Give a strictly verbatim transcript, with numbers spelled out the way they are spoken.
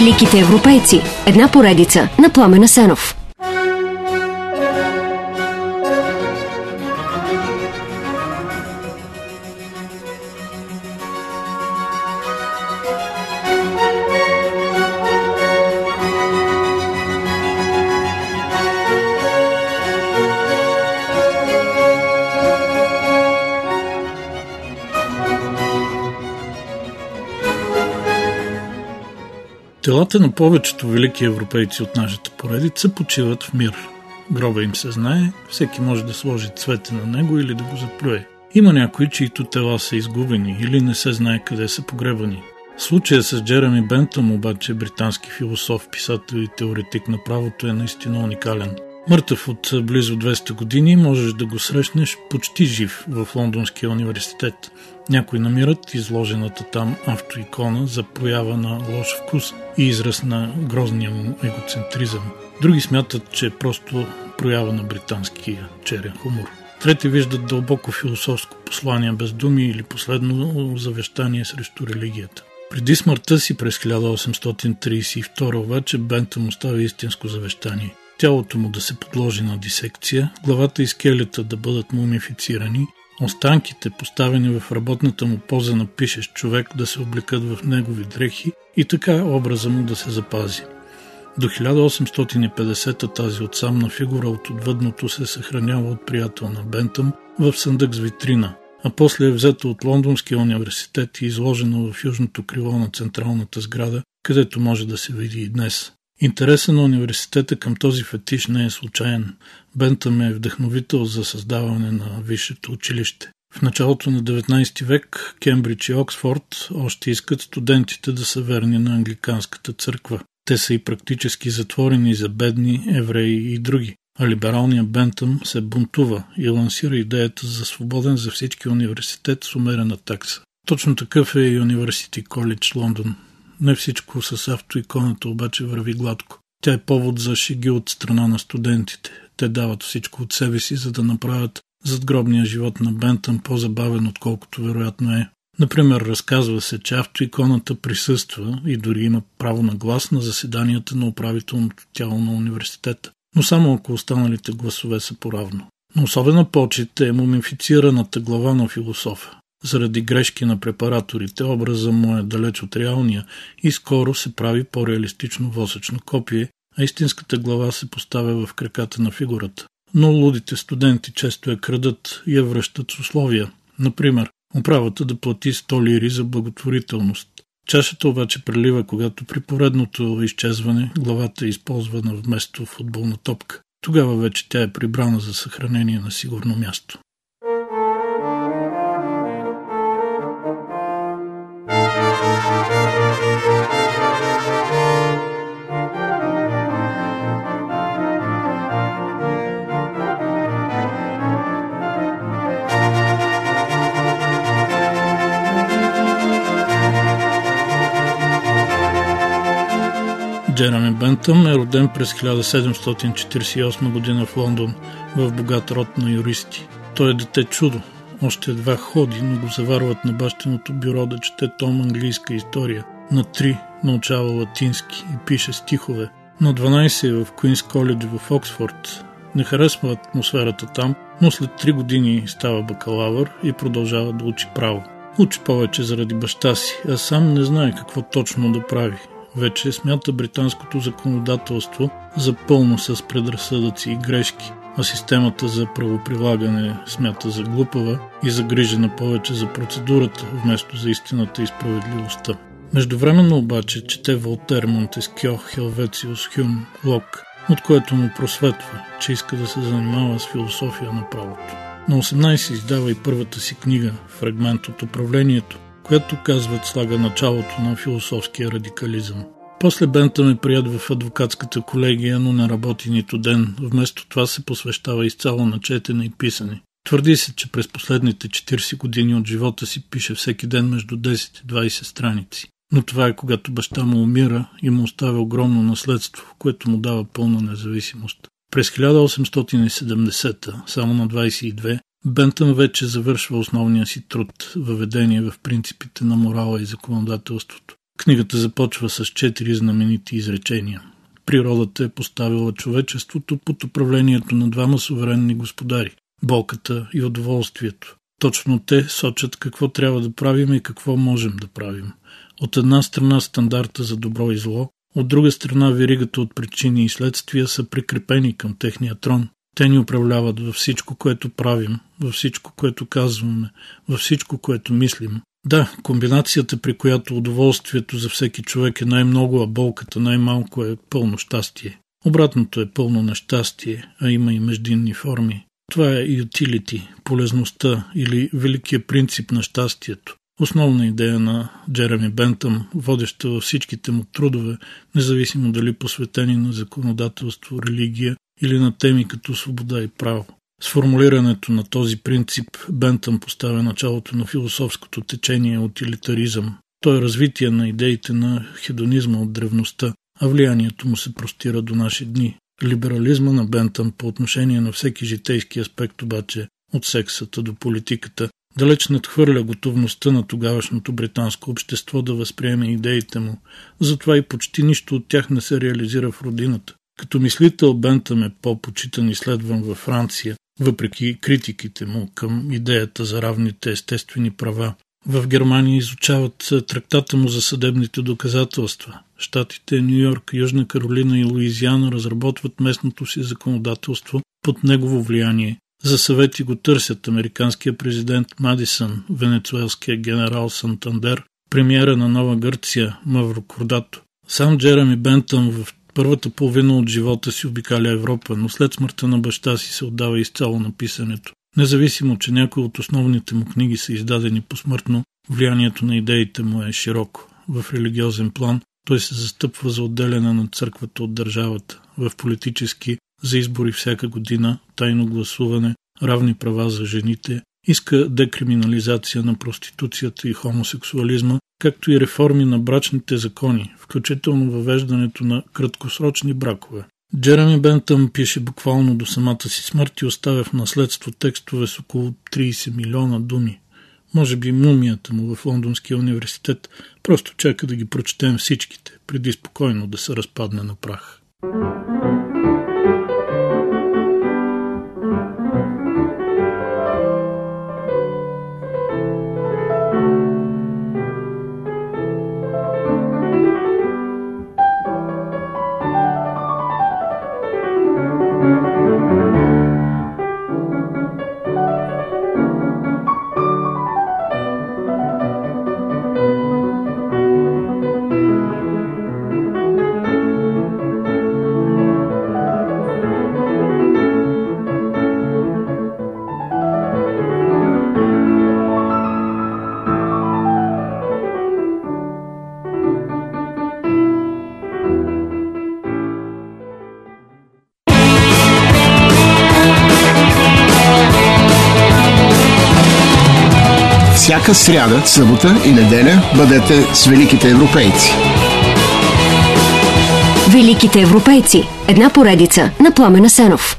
Великите европейци. Една поредица на Пламен Асенов. Телата на повечето велики европейци от нашата поредица почиват в мир. Гроба им се знае, всеки може да сложи цвете на него или да го заплюе. Има някои, чието тела са изгубени или не се знае къде са погребани. Случая с Джереми Бентъм обаче, британски философ, писател и теоретик на правото, е наистина уникален. Мъртъв от близо двеста години, можеш да го срещнеш почти жив в Лондонския университет. Някои намират изложената там автоикона за проява на лош вкус и израз на грозния му егоцентризъм. Други смятат, че е просто проява на британския черен хумор. Трети виждат дълбоко философско послание без думи или последно завещание срещу религията. Преди смъртта си през хиляда осемстотин тридесет и втора обаче Бентъм остави истинско завещание. Тялото му да се подложи на дисекция, главата и скелета да бъдат мумифицирани, останките, поставени в работната му поза на пишещ човек, да се облекат в негови дрехи и така образа му да се запази. До хиляда осемстотин и петдесета тази отсамна фигура от отвъдното се съхранява от приятел на Бентъм в съндък с витрина, а после е взета от Лондонския университет и изложена в южното крило на централната сграда, където може да се види и днес. Интересът на университета към този фетиш не е случайен. Бентъм е вдъхновител за създаване на висшето училище. В началото на деветнадесети век Кембридж и Оксфорд още искат студентите да са верни на англиканската църква. Те са и практически затворени за бедни, евреи и други. А либералният Бентъм се бунтува и лансира идеята за свободен за всички университет с умерена такса. Точно такъв е и University College Лондон. Не всичко с автоиконата обаче върви гладко. Тя е повод за шеги от страна на студентите. Те дават всичко от себе си, за да направят задгробния живот на Бентъм по-забавен, отколкото вероятно е. Например, разказва се, че автоиконата присъства и дори има право на глас на заседанията на управителното тяло на университета, но само ако останалите гласове са поравно. Но особена почет е мумифицираната глава на философа. Заради грешки на препараторите, образът му е далеч от реалния и скоро се прави по-реалистично восъчно копие, а истинската глава се поставя в краката на фигурата. Но лудите студенти често я крадат и я връщат с условия. Например, управата да плати сто лири за благотворителност. Чашата обаче прелива, когато при поредното изчезване главата е използвана вместо футболна топка. Тогава вече тя е прибрана за съхранение на сигурно място. Джереми Бентъм е роден през хиляда седемстотин четиридесет и осма година в Лондон, в богат род на юристи. Той е дете чудо. Още едва ходи, но го заварват на бащиното бюро да чете том английска история. На три научава латински и пише стихове. На дванадесет е в Куинс Коледж в Оксфорд. Не харесва атмосферата там, но след три години става бакалавър и продължава да учи право. Учи повече заради баща си, а сам не знае какво точно да прави. Вече смята британското законодателство за пълно с предразсъдъци и грешки, а системата за правоприлагане смята за глупава и загрижена повече за процедурата, вместо за истината и справедливостта. Междувременно обаче чете Волтер, Монтескьо, Хелвециус, Хюм, Лок, от което му просветва, че иска да се занимава с философия на правото. На осемнадесет издава и първата си книга «Фрагмент от управлението», която, казват, слага началото на философския радикализъм. После Бентъм е прият в адвокатската колегия, но не работи нито ден. Вместо това се посвещава изцяло на четене и писане. Твърди се, че през последните четиридесет години от живота си пише всеки ден между десет и двадесет страници. Но това е когато баща му умира и му оставя огромно наследство, което му дава пълна независимост. През хиляда осемстотин и седемдесета, само на двадесет и две, Бентъм вече завършва основния си труд – въведение в принципите на морала и законодателството. Книгата започва с четири знаменити изречения. Природата е поставила човечеството под управлението на двама суверенни господари – болката и удоволствието. Точно те сочат какво трябва да правим и какво можем да правим. От една страна стандарта за добро и зло, от друга страна веригата от причини и следствия са прикрепени към техния трон. Те ни управляват във всичко, което правим, във всичко, което казваме, във всичко, което мислим. Да, комбинацията, при която удоволствието за всеки човек е най-много, а болката най-малко, е пълно щастие. Обратното е пълно нещастие, а има и междинни форми. Това е utility, полезността или великия принцип на щастието. Основна идея на Джереми Бентъм, водеща във всичките му трудове, независимо дали посветени на законодателство, религия или на теми като свобода и право. С формулирането на този принцип Бентъм поставя началото на философското течение утилитаризъм. То е развитие на идеите на хедонизма от древността, а влиянието му се простира до наши дни. Либерализма на Бентъм по отношение на всеки житейски аспект обаче, от сексата до политиката, далеч надхвърля готовността на тогавашното британско общество да възприеме идеите му, затова и почти нищо от тях не се реализира в родината. Като мислител Бентъм е по-почитан и следван във Франция, въпреки критиките му към идеята за равните естествени права. В Германия изучават трактата му за съдебните доказателства. Щатите Ню Йорк, Южна Каролина и Луизиана разработват местното си законодателство под негово влияние. За съвети го търсят американския президент Мадисън, венецуелския генерал Сантандер, премиера на Нова Гърция Мавро Кордато. Сам Джереми Бентъм в първата половина от живота си обикаля Европа, но след смъртта на баща си се отдава изцяло на писането. Независимо, че някои от основните му книги са издадени посмъртно, влиянието на идеите му е широко. В религиозен план той се застъпва за отделяне на църквата от държавата, в политически за избори всяка година, тайно гласуване, равни права за жените, иска декриминализация на проституцията и хомосексуализма, както и реформи на брачните закони, включително въвеждането на краткосрочни бракове. Джереми Бентъм пише буквално до самата си смърт и оставя в наследство текстове с около трийсет милиона думи. Може би мумията му в Лондонския университет просто чака да ги прочетем всичките, преди спокойно да се разпадне на прах. Всяка сряда, събота и неделя бъдете с великите европейци. Великите европейци. Една поредица на Пламен Асенов.